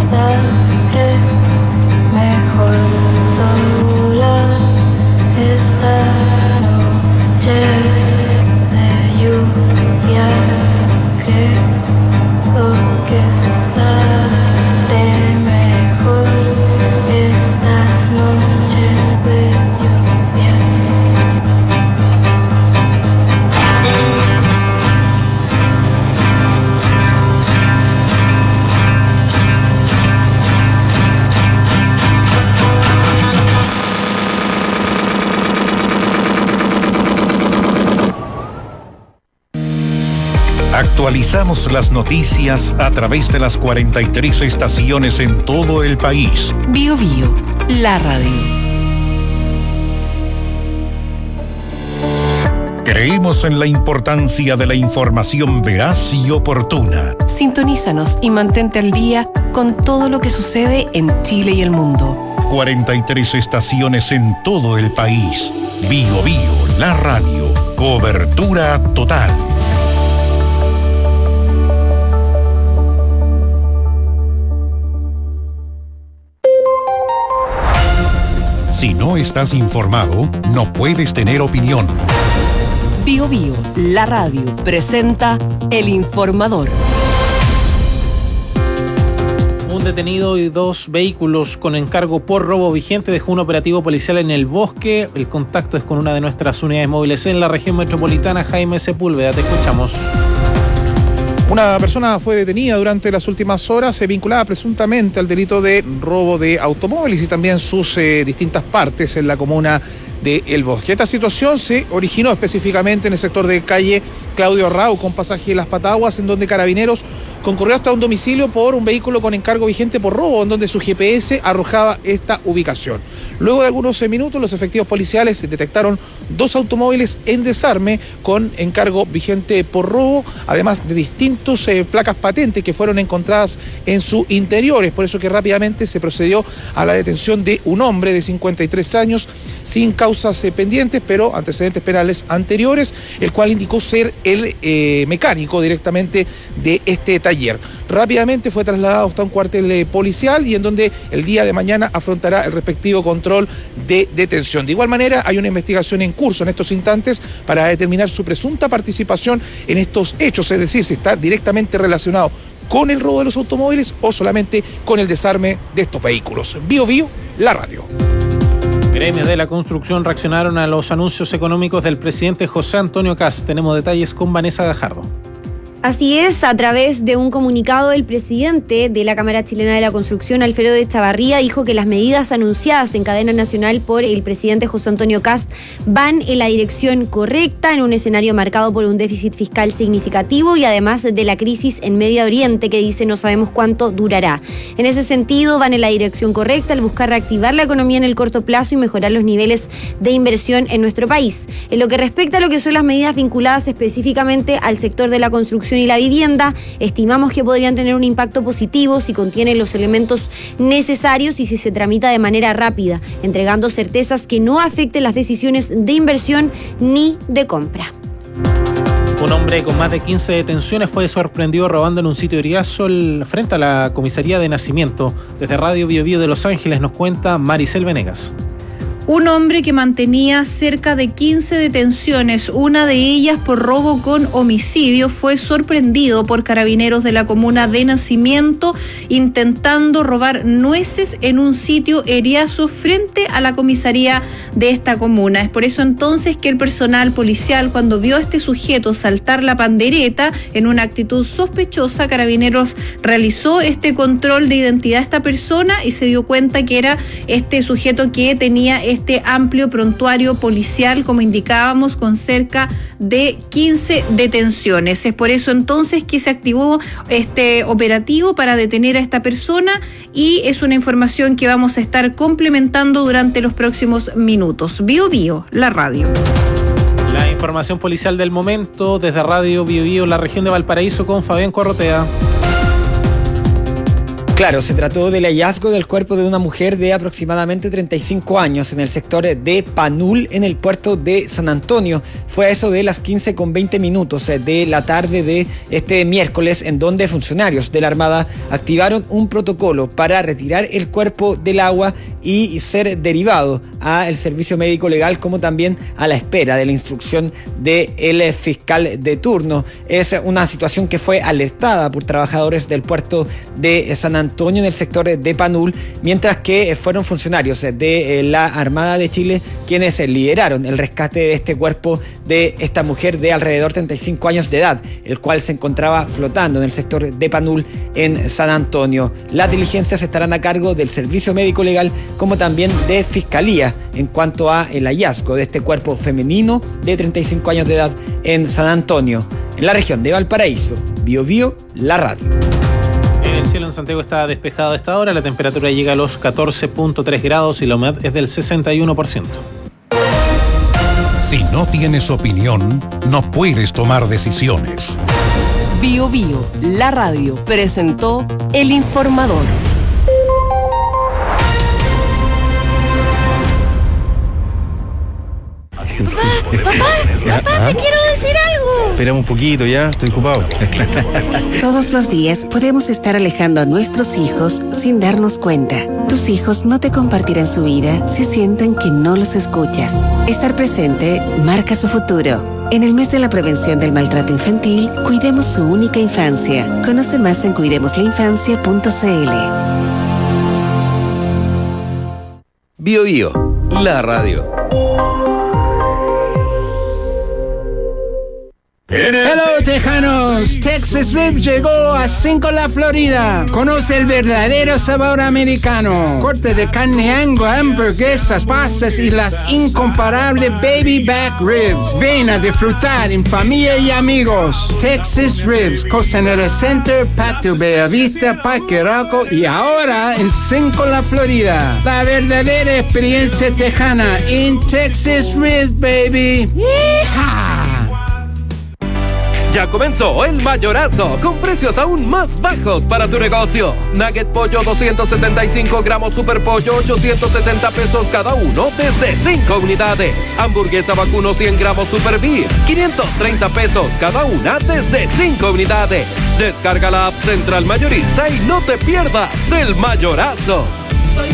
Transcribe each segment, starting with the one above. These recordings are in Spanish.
estaré mejor sola esta noche de lluvia. Creo que estaré mejor esta noche de lluvia. Actualizamos las noticias a través de las 43 estaciones en todo el país. Bio Bio, la radio. Creemos en la importancia de la información veraz y oportuna. Sintonízanos y mantente al día con todo lo que sucede en Chile y el mundo. 43 estaciones en todo el país. Bio Bio, la radio. Cobertura total. Si no estás informado, no puedes tener opinión. Bio Bio, la radio, presenta El Informador. Un detenido y 2 vehículos con encargo por robo vigente dejó un operativo policial en el Bosque. El contacto es con una de nuestras unidades móviles en la región metropolitana. Jaime Sepúlveda, te escuchamos. Una persona fue detenida durante las últimas horas, vinculada presuntamente al delito de robo de automóviles y también sus distintas partes en la comuna de El Bosque. Esta situación se originó específicamente en el sector de calle Claudio Rau, con pasaje de Las Pataguas, en donde Carabineros concurrió hasta un domicilio por un vehículo con encargo vigente por robo, en donde su GPS arrojaba esta ubicación. Luego de algunos minutos, los efectivos policiales detectaron 2 automóviles en desarme con encargo vigente por robo, además de distintos placas patentes que fueron encontradas en su interior. Es por eso que rápidamente se procedió a la detención de un hombre de 53 años, sin causas pendientes, pero antecedentes penales anteriores, el cual indicó ser el mecánico directamente de este taller. Rápidamente fue trasladado hasta un cuartel policial y en donde el día de mañana afrontará el respectivo control de detención. De igual manera, hay una investigación en curso en estos instantes para determinar su presunta participación en estos hechos, es decir, si está directamente relacionado con el robo de los automóviles o solamente con el desarme de estos vehículos. Bio Bio, la radio. Gremios de la construcción reaccionaron a los anuncios económicos del presidente José Antonio Kast. Tenemos detalles con Vanessa Gajardo. Así es, a través de un comunicado, el presidente de la Cámara Chilena de la Construcción, Alfredo de Chavarría, dijo que las medidas anunciadas en cadena nacional por el presidente José Antonio Kast van en la dirección correcta, en un escenario marcado por un déficit fiscal significativo y además de la crisis en Medio Oriente, que dice no sabemos cuánto durará. En ese sentido, van en la dirección correcta al buscar reactivar la economía en el corto plazo y mejorar los niveles de inversión en nuestro país. En lo que respecta a lo que son las medidas vinculadas específicamente al sector de la construcción y la vivienda, estimamos que podrían tener un impacto positivo si contienen los elementos necesarios y si se tramita de manera rápida, entregando certezas que no afecten las decisiones de inversión ni de compra. Un hombre con más de 15 detenciones fue sorprendido robando en un sitio de Riazo frente a la comisaría de Nacimiento. Desde Radio Bio Bio de Los Ángeles nos cuenta Maricel Venegas. Un hombre que mantenía cerca de 15 detenciones, una de ellas por robo con homicidio, fue sorprendido por carabineros de la comuna de Nacimiento intentando robar nueces en un sitio Eriazo frente a la comisaría de esta comuna. Es por eso entonces que el personal policial, cuando vio a este sujeto saltar la pandereta en una actitud sospechosa, Carabineros realizó este control de identidad de esta persona y se dio cuenta que era este sujeto que tenía este amplio prontuario policial, como indicábamos, con cerca de 15 detenciones. Es por eso entonces que se activó este operativo para detener a esta persona y es una información que vamos a estar complementando durante los próximos minutos. Bio Bio, la radio. La información policial del momento desde Radio Bio Bio, la región de Valparaíso, con Fabián Corrotea. Claro, se trató del hallazgo del cuerpo de una mujer de aproximadamente 35 años en el sector de Panul, en el puerto de San Antonio. Fue a eso de las 15:20 de la tarde de este miércoles, en donde funcionarios de la Armada activaron un protocolo para retirar el cuerpo del agua y ser derivado al servicio médico legal, como también a la espera de la instrucción del fiscal de turno. Es una situación que fue alertada por trabajadores del puerto de San Antonio en el sector de Panul, mientras que fueron funcionarios de la Armada de Chile quienes lideraron el rescate de este cuerpo de esta mujer de alrededor de 35 años de edad, el cual se encontraba flotando en el sector de Panul en San Antonio. Las diligencias estarán a cargo del servicio médico legal, como también de Fiscalía, en cuanto a el hallazgo de este cuerpo femenino de 35 años de edad en San Antonio, en la región de Valparaíso. Bio Bio, la radio. El cielo en Santiago está despejado a esta hora, la temperatura llega a los 14.3 grados y la humedad es del 61%. Si no tienes opinión, no puedes tomar decisiones. Bio Bio, la radio, presentó El Informador. Papá, te quiero decir algo. Esperamos un poquito, ya, estoy ocupado. Todos los días podemos estar alejando a nuestros hijos sin darnos cuenta. Tus hijos no te compartirán su vida si sienten que no los escuchas. Estar presente marca su futuro. En el mes de la prevención del maltrato infantil, cuidemos su única infancia. Conoce más en cuidemoslainfancia.cl. Bio Bio, la radio. Hello Tejanos, Texas Ribs llegó a Cinco-La Florida. Conoce el verdadero sabor americano. Corte de carne Angus, hamburguesas, pastas y las incomparables baby back ribs. Ven a disfrutar en familia y amigos. Texas Ribs, Costanera Center, Patio Bellavista, Parque Arauco y ahora en Cinco-La Florida. La verdadera experiencia tejana en Texas Ribs, baby. ¡Yeehaw! Ya comenzó el mayorazo, con precios aún más bajos para tu negocio. Nugget pollo 275 gramos, super pollo 870 pesos cada uno desde 5 unidades. Hamburguesa vacuno 100 gramos super beef 530 pesos cada una desde 5 unidades. Descarga la app Central Mayorista y no te pierdas el mayorazo. Soy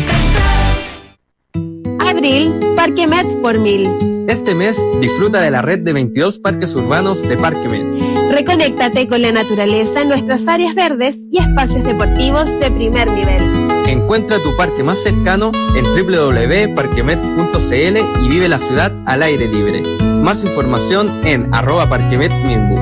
Abril, Parque Met por 1000. Este mes disfruta de la red de 22 parques urbanos de Parque Met. Reconéctate con la naturaleza en nuestras áreas verdes y espacios deportivos de primer nivel. Encuentra tu parque más cercano en www.parquemet.cl y vive la ciudad al aire libre. Más información en @parquemetminbu.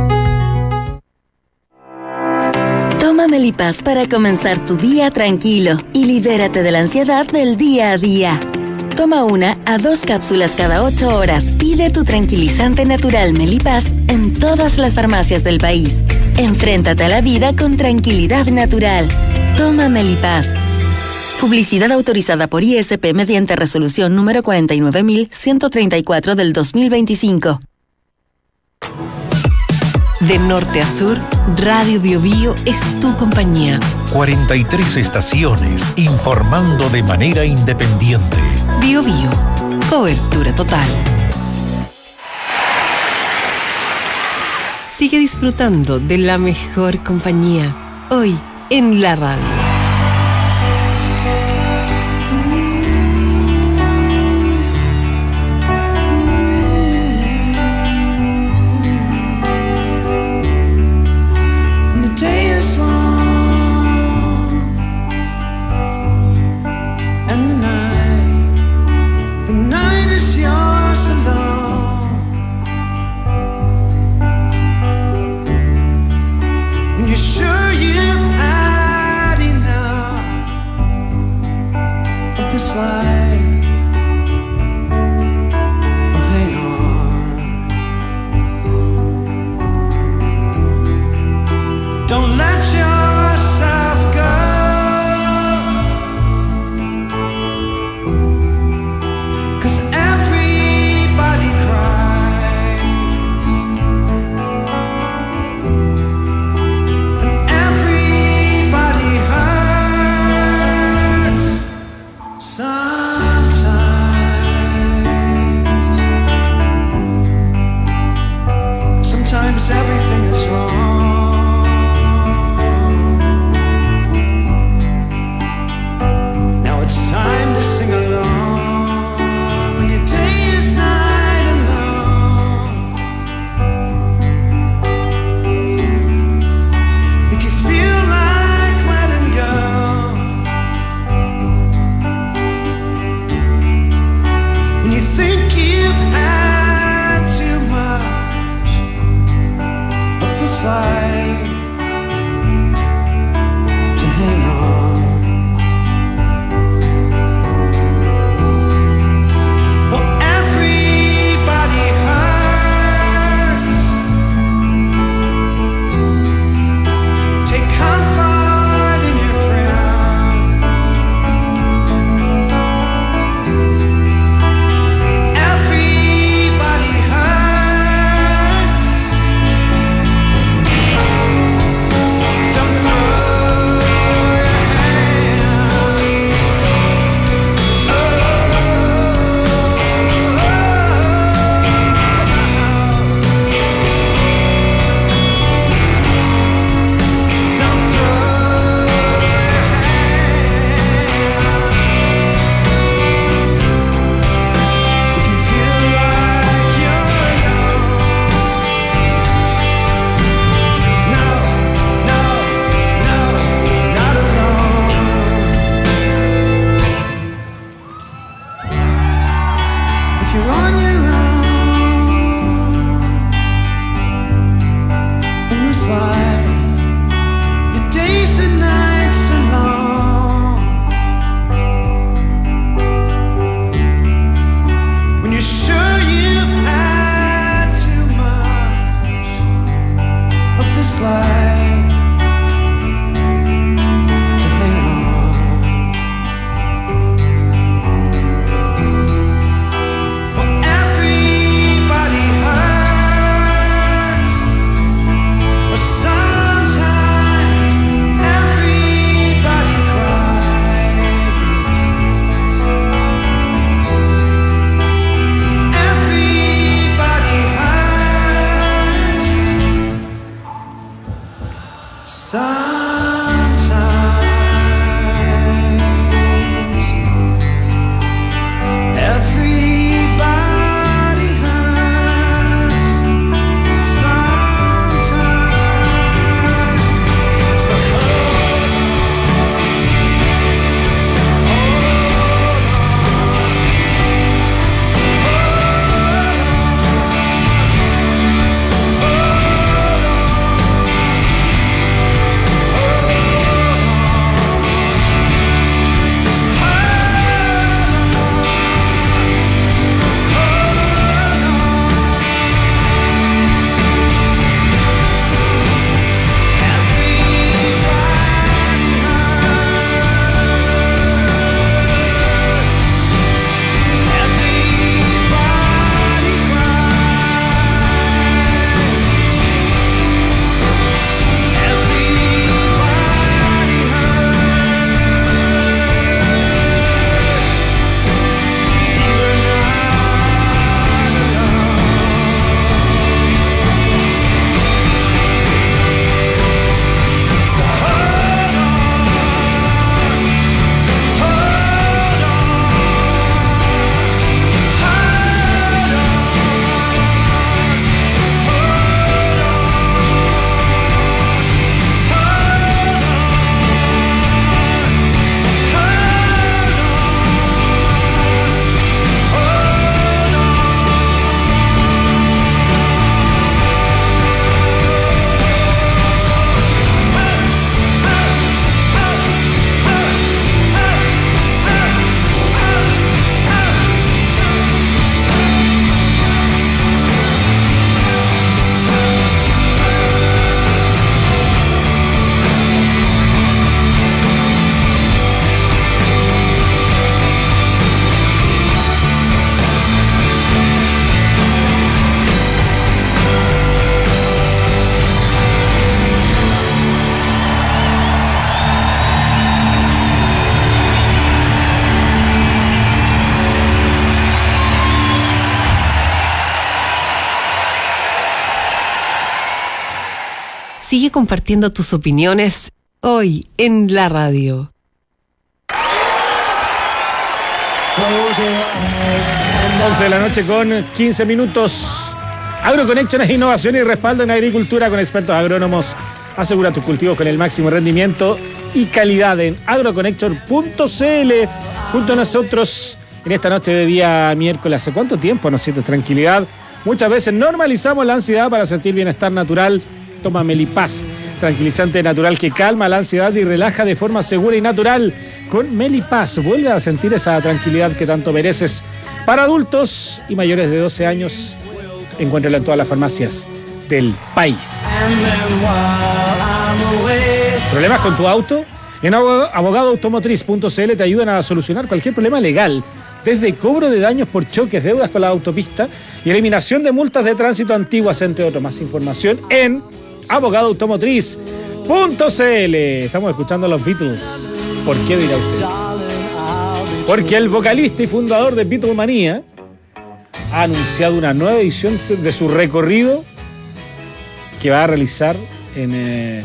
Toma Melipaz para comenzar tu día tranquilo y libérate de la ansiedad del día a día. Toma 1 a 2 cápsulas cada 8 horas. Pide tu tranquilizante natural Melipaz en todas las farmacias del país. Enfréntate a la vida con tranquilidad natural. Toma Melipaz. Publicidad autorizada por ISP mediante resolución número 49134 del 2025. De norte a sur, Radio Bio Bio es tu compañía. 43 estaciones informando de manera independiente. Bio Bio, cobertura total. Sigue disfrutando de la mejor compañía, hoy en la radio. Sigue compartiendo tus opiniones hoy en la radio. 11 de la noche con 15 minutos. AgroConnection es innovación y respaldo en agricultura con expertos agrónomos. Asegura tus cultivos con el máximo rendimiento y calidad en agroconnection.cl. Junto a nosotros en esta noche de día miércoles. ¿Hace cuánto tiempo nos sientes tranquilidad? Muchas veces normalizamos la ansiedad para sentir bienestar natural. Toma Melipaz, tranquilizante natural que calma la ansiedad y relaja de forma segura y natural. Con Melipaz vuelve a sentir esa tranquilidad que tanto mereces. Para adultos y mayores de 12 años, encuéntralo en todas las farmacias del país. ¿Problemas con tu auto? En abogadoautomotriz.cl te ayudan a solucionar cualquier problema legal, desde cobro de daños por choques, deudas con la autopista y eliminación de multas de tránsito antiguas, entre otros. Más información en abogadoautomotriz.cl. Estamos escuchando a los Beatles. ¿Por qué dirá usted? Porque el vocalista y fundador de Beatlemania ha anunciado una nueva edición de su recorrido que va a realizar en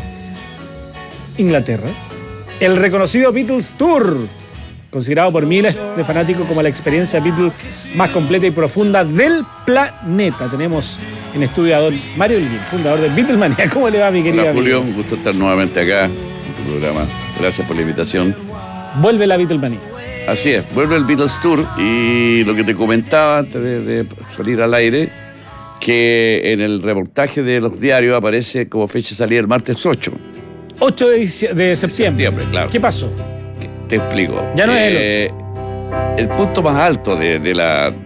Inglaterra. El reconocido Beatles Tour, considerado por miles de fanáticos como la experiencia Beatles más completa y profunda del planeta. Tenemos en estudio a don Mario Olguín, fundador de Beatlemania. ¿Cómo le va, mi querido amigo? Julio, un gusto estar nuevamente acá en tu programa. Gracias por la invitación. Vuelve la Beatlemania. Así es, vuelve el Beatles Tour y lo que te comentaba antes de salir al aire, que en el reportaje de los diarios aparece como fecha de salida el martes 8. 8 de septiembre. Claro. ¿Qué pasó? Te explico. Ya no es el 8. El punto más alto del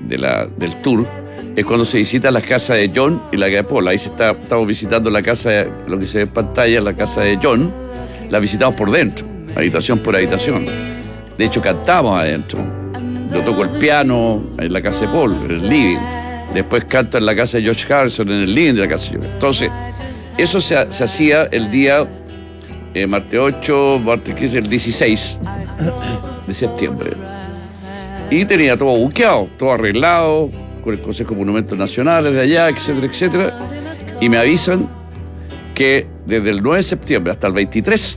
tour es cuando se visita las casas de John y la de Paul. Ahí estamos visitando la casa, lo que se ve en pantalla, la casa de John. La visitamos por dentro, habitación por habitación. De hecho, cantamos adentro. Yo toco el piano en la casa de Paul, en el living. Después canto en la casa de George Harrison, en el living de la casa de George. Entonces, eso se hacía el día martes 8, martes 15, el 16 de septiembre. Y tenía todo buqueado, todo arreglado, con el Consejo de Monumentos Nacionales de allá, etcétera, etcétera. Y me avisan que desde el 9 de septiembre hasta el 23,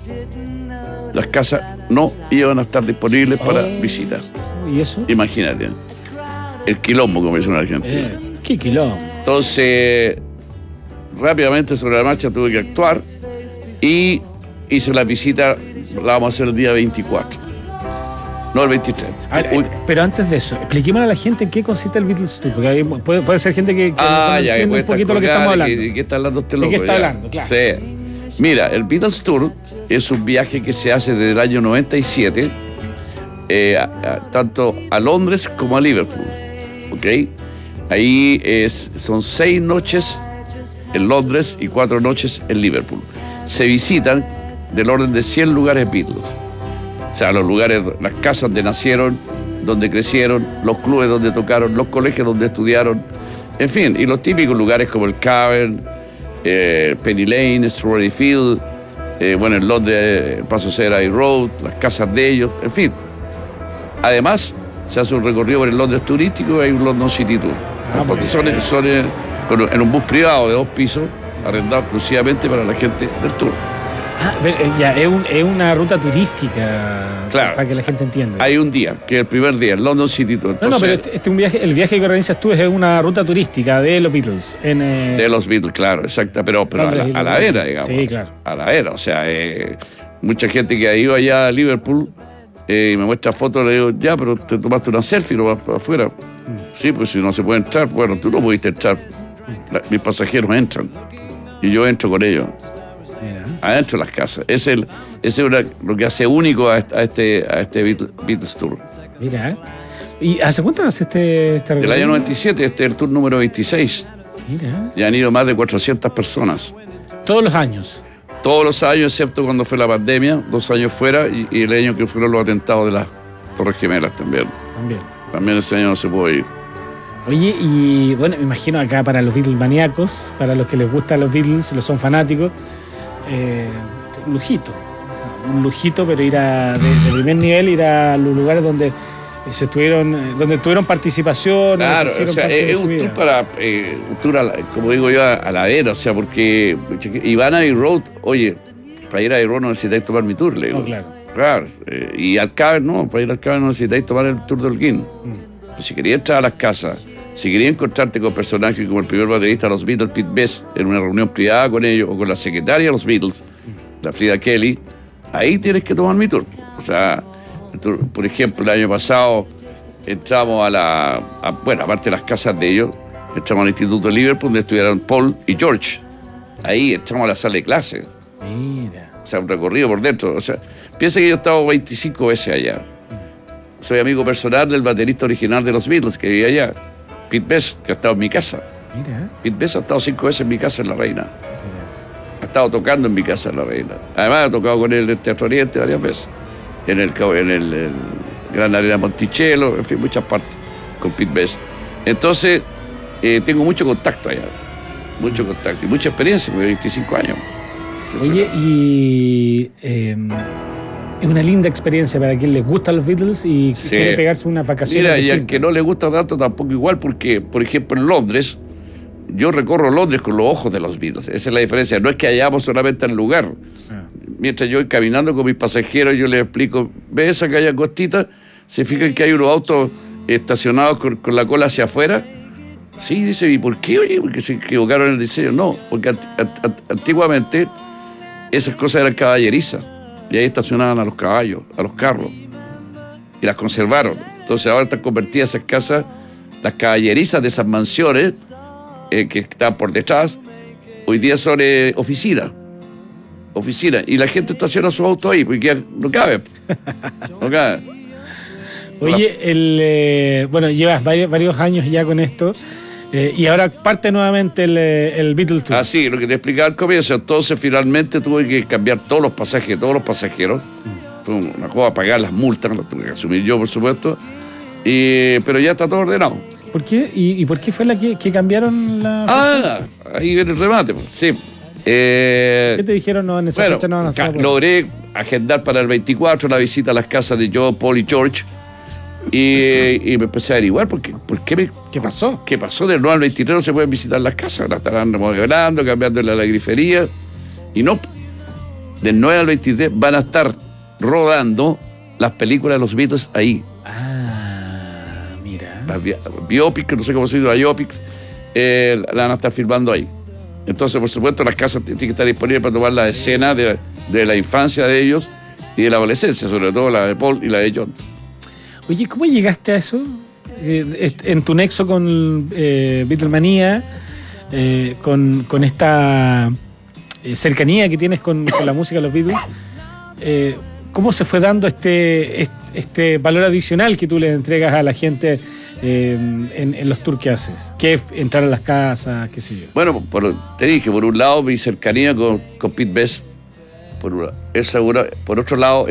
las casas no iban a estar disponibles para visitar. ¿Y eso? Imagínate. El quilombo, como dicen en Argentina. ¿Qué quilombo? Entonces, rápidamente sobre la marcha tuve que actuar y hice la visita, la vamos a hacer el día 24. No, el 23. Pero antes de eso, expliquémosle a la gente en qué consiste el Beatles Tour, porque ahí puede ser gente que no entiende un poquito lo que estamos hablando. ¿De qué está hablando este loco? ¿De qué está hablando? Claro. Sí. Mira, el Beatles Tour es un viaje que se hace desde el año 97, tanto a Londres como a Liverpool. ¿Ok? Ahí son 6 noches en Londres y 4 noches en Liverpool. Se visitan del orden de 100 lugares Beatles. O sea, los lugares, las casas donde nacieron, donde crecieron, los clubes donde tocaron, los colegios donde estudiaron, en fin, y los típicos lugares como el Cavern, Penny Lane, Strawberry Field, en Londres, Paso Abbey Road, las casas de ellos, en fin. Además, se hace un recorrido por el Londres turístico y hay un London City Tour. Son en un bus privado de 2 pisos, arrendado exclusivamente para la gente del tour. Es una ruta turística, claro, para que la gente entienda. Hay un día, que es el primer día, el London City Tour. Entonces, pero el viaje que organizas tú es una ruta turística de los Beatles. De los Beatles, claro, exacto, pero a la era, digamos. Sí, claro. A la era, o sea, mucha gente que ha ido allá a Liverpool y me muestra fotos, le digo, ya, pero te tomaste una selfie, no vas para afuera. Sí, pues si no se puede entrar, bueno, tú no pudiste entrar. Mis pasajeros entran y yo entro con ellos. Adentro de las casas. Ese es lo que hace único a este Beatles Tour. Mira, ¿y hace cuánto hace este Del año 97, este es el tour número 26. Mira. Ya han ido más de 400 personas. ¿Todos los años? Todos los años, excepto cuando fue la pandemia, 2 años fuera, y el año que fueron los atentados de las Torres Gemelas también. También ese año no se pudo ir. Oye, y bueno, me imagino acá para los Beatles maníacos, para los que les gustan los Beatles, los son fanáticos, un lujito, pero ir de primer nivel, ir a los lugares donde se estuvieron, donde tuvieron participación. Claro, o sea, es un tour para, un tour como digo yo, a la era, o sea, porque Iván Abbey Road, oye, para ir a Abbey Road no necesitáis tomar mi tour, le digo. No, claro. Claro, y al Caber no, para ir al Caber no necesitáis tomar el tour de Holguín. Si querías entrar a las casas, si querías encontrarte con personajes como el primer baterista de los Beatles, Pete Best, en una reunión privada con ellos, o con la secretaria de los Beatles, la Frida Kelly, ahí tienes que tomar mi tour. O sea, por ejemplo, el año pasado entramos bueno, aparte de las casas de ellos, entramos al Instituto de Liverpool, donde estuvieron Paul y George. Ahí entramos a la sala de clase. Mira. O sea, un recorrido por dentro. O sea, piensa que yo he estado 25 veces allá. Soy amigo personal del baterista original de los Beatles que vivía allá, Pete Best, que ha estado en mi casa. Mira. Pete Best ha estado 5 veces en mi casa en La Reina. Ha estado tocando en mi casa en La Reina. Además, he tocado con él en el Teatro Oriente varias veces. En el Gran Arena Monticello, en fin, muchas partes, con Pete Best. Entonces, tengo mucho contacto allá. Mucho contacto y mucha experiencia, de 25 años. Oye, y es una linda experiencia para quien les gustan los Beatles y quiere pegarse unas vacaciones. Mira, y al que no le gusta tanto tampoco igual, porque, por ejemplo, en Londres, yo recorro Londres con los ojos de los Beatles. Esa es la diferencia. No es que hayamos solamente el lugar. Mientras yo voy caminando con mis pasajeros, yo les explico, ¿ves esa calle angostita? ¿Se fijan que hay unos autos estacionados con la cola hacia afuera? Sí, dice, ¿y por qué? Oye, porque se equivocaron en el diseño. No, porque antiguamente esas cosas eran caballerizas y ahí estacionaban a los caballos, a los carros, y las conservaron. Entonces ahora están convertidas esas casas, las caballerizas de esas mansiones que están por detrás, hoy día son oficinas, y la gente estaciona sus autos ahí, porque no cabe. No cabe. Oye, bueno, llevas varios años ya con esto. Y ahora parte nuevamente el Beatles Tour. Ah, sí, lo que te explicaba al comienzo. Entonces, finalmente tuve que cambiar todos los pasajes de todos los pasajeros. Fue una cosa, pagar las multas, las tuve que asumir yo, por supuesto. Pero ya está todo ordenado. ¿Por qué? ¿Y por qué fue la que cambiaron la fecha? Ahí viene el remate, pues. Sí. ¿Qué te dijeron? No, en esa fecha no van a hacer. Logré agendar para el 24 la visita a las casas de Joe, Paul y George. Y me empecé a averiguar ¿qué pasó? ¿Qué pasó? Del 9 al 23 no se pueden visitar las casas, ahora estarán remodelando, cambiándole la grifería. Y no, del 9 al 23 van a estar rodando las películas de los Beatles ahí. Ah, mira. Las biopics, no sé cómo se dice, las biopics, la van a estar filmando ahí. Entonces, por supuesto, las casas tienen que estar disponibles para tomar la escena de la infancia de ellos y de la adolescencia, sobre todo la de Paul y la de John. Oye, ¿cómo llegaste a eso? En tu nexo con Beatlemanía, con esta cercanía que tienes con la música de los Beatles, ¿cómo se fue dando este valor adicional que tú le entregas a la gente en los tours que haces? ¿Qué es entrar a las casas, qué sé yo? Bueno, te dije, por un lado mi cercanía con Pete Best, por otro lado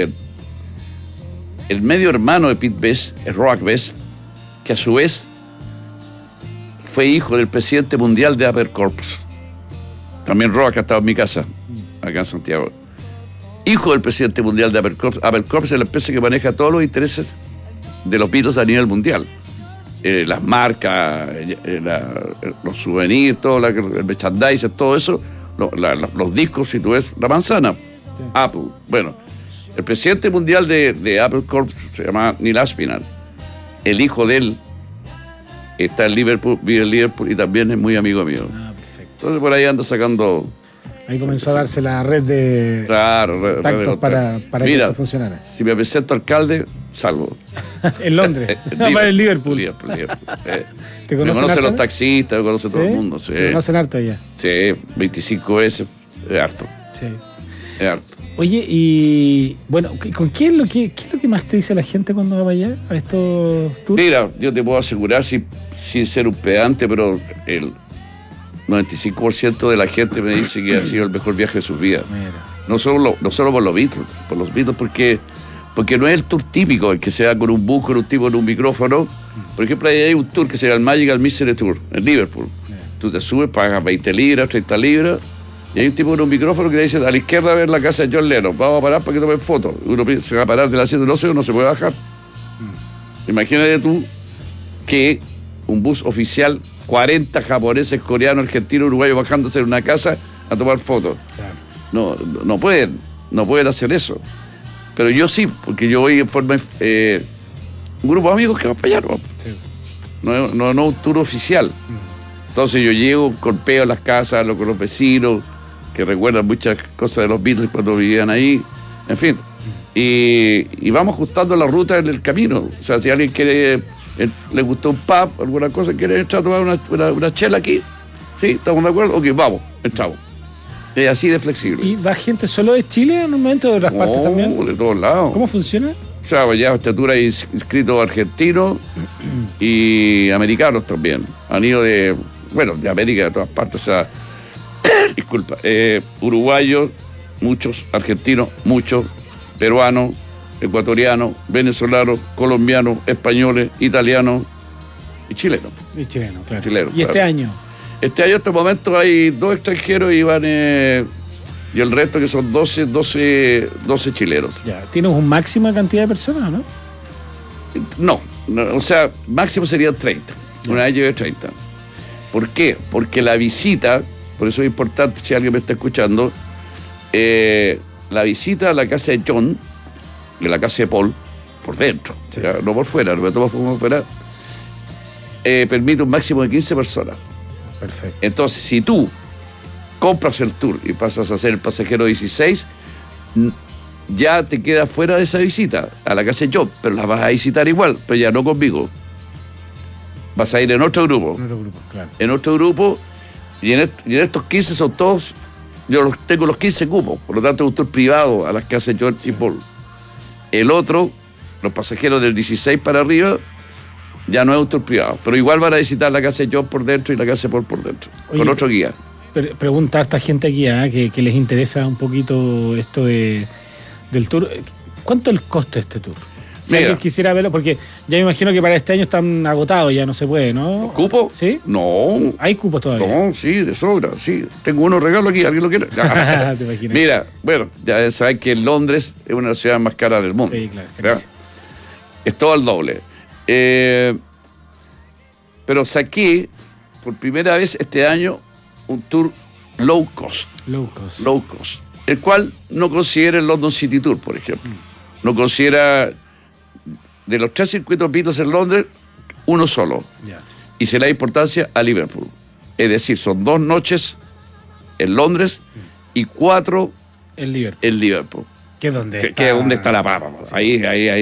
el medio hermano de Pete Best, el Roach Best, que a su vez fue hijo del presidente mundial de Apple Corps. También Roach ha estado en mi casa, acá en Santiago. Hijo del presidente mundial de Apple Corps. Apple Corps es la empresa que maneja todos los intereses de los Beatles a nivel mundial. Las marcas, los souvenirs, todo el merchandising, todo eso, los discos, si tú ves, la manzana, sí. Apple. Bueno, el presidente mundial de Apple Corp se llama Neil Aspinall. El hijo de él está en Liverpool, vive en Liverpool y también es muy amigo mío. Ah, perfecto. Entonces por ahí anda sacando... Ahí comenzó a darse la red de contactos para que esto funcionara. Si me presento alcalde, salgo. En Londres, en Liverpool. ¿Te conocen los taxistas, me conoce todo el mundo. Sí. ¿Te conocen harto allá? Sí, 25 veces, es harto. Sí. Es harto. Oye, y bueno, ¿qué es lo que más te dice la gente cuando va para allá, a estos tours? Mira, yo te puedo asegurar, sin ser un pedante, pero el 95% de la gente me dice que ha sido el mejor viaje de sus vidas. No solo por los Beatles, porque no es el tour típico, el que se da con un bus, con un tipo en un micrófono. Por ejemplo, ahí hay un tour que se llama el Magical Mystery Tour, en Liverpool. Tú te subes, pagas 20 libras, 30 libras, y hay un tipo con un micrófono que te dice, a la izquierda a ver la casa de John Lennon, vamos a parar para que tomen fotos. Uno se va a parar del asiento, no se puede bajar. Imagínate tú que un bus oficial, 40 japoneses, coreanos, argentinos, uruguayos bajándose en una casa a tomar fotos. Claro. No pueden hacer eso. Pero yo sí, porque yo voy en forma... un grupo de amigos que va para allá, ¿no? Sí. No un tour oficial. Entonces yo llego, golpeo las casas, hablo con los vecinos, que recuerdan muchas cosas de los Beatles cuando vivían ahí, en fin. Y vamos ajustando la ruta en el camino. O sea, si alguien le gustó un pub, alguna cosa, quiere entrar a tomar una chela aquí, ¿sí? ¿Estamos de acuerdo? Ok, vamos, entramos. Es así de flexible. ¿Y va gente solo de Chile en un momento o de otras partes también? De todos lados. ¿Cómo funciona? O sea, ya estatura hay inscritos argentinos y americanos también. Han ido de América, de todas partes. O sea, disculpa, uruguayos, muchos, argentinos, muchos, peruanos, ecuatorianos, venezolanos, colombianos, españoles, italianos y chilenos. Y chilenos, claro. Chilenos, ¿Y este año? Este año, hasta el momento, hay 2 extranjeros y van... y el resto que son 12 chilenos. Ya, ¿tienes un máximo de cantidad de personas, no? No, o sea, máximo serían 30. Ya. Una vez llevé 30. ¿Por qué? Porque la visita, por eso es importante si alguien me está escuchando, la visita a la casa de John, de la casa de Paul, por dentro, sí. Ya, no por fuera, no me tomo por fuera, permite un máximo de 15 personas. Perfecto. Entonces, si tú compras el tour y pasas a ser el pasajero 16, ya te quedas fuera de esa visita a la casa de John, pero la vas a visitar igual, pero ya no conmigo. Vas a ir en otro grupo. En otro grupo, claro. En otro grupo, y en estos 15 son todos, yo tengo los 15 cupos, por lo tanto es un tour privado a las casas de John y Paul. El otro, los pasajeros del 16 para arriba, ya no es un tour privado, pero igual van a visitar la casa de John por dentro y la casa de Paul por dentro, con otro guía. Pregunta a esta gente aquí, que les interesa un poquito esto del tour. ¿Cuánto es el costo de este tour? Si alguien quisiera verlo, porque ya me imagino que para este año están agotados, ya no se puede, ¿no? ¿Los cupos? ¿Sí? No. ¿Hay cupos todavía? No, sí, de sobra, sí. Tengo unos regalos aquí, ¿alguien lo quiere? Te imaginas. Mira, bueno, ya saben que Londres es una de las ciudades más caras del mundo. Sí, claro. Es todo al doble. Pero saqué por primera vez este año un tour low cost, el cual no considera el London City Tour, por ejemplo. No considera, de los 3 circuitos Beatles en Londres, uno solo. Yeah. Y se le da importancia a Liverpool. Es decir, son 2 noches en Londres y 4 en Liverpool. ¿Qué es donde está? Que es donde está la papa. Sí. Ahí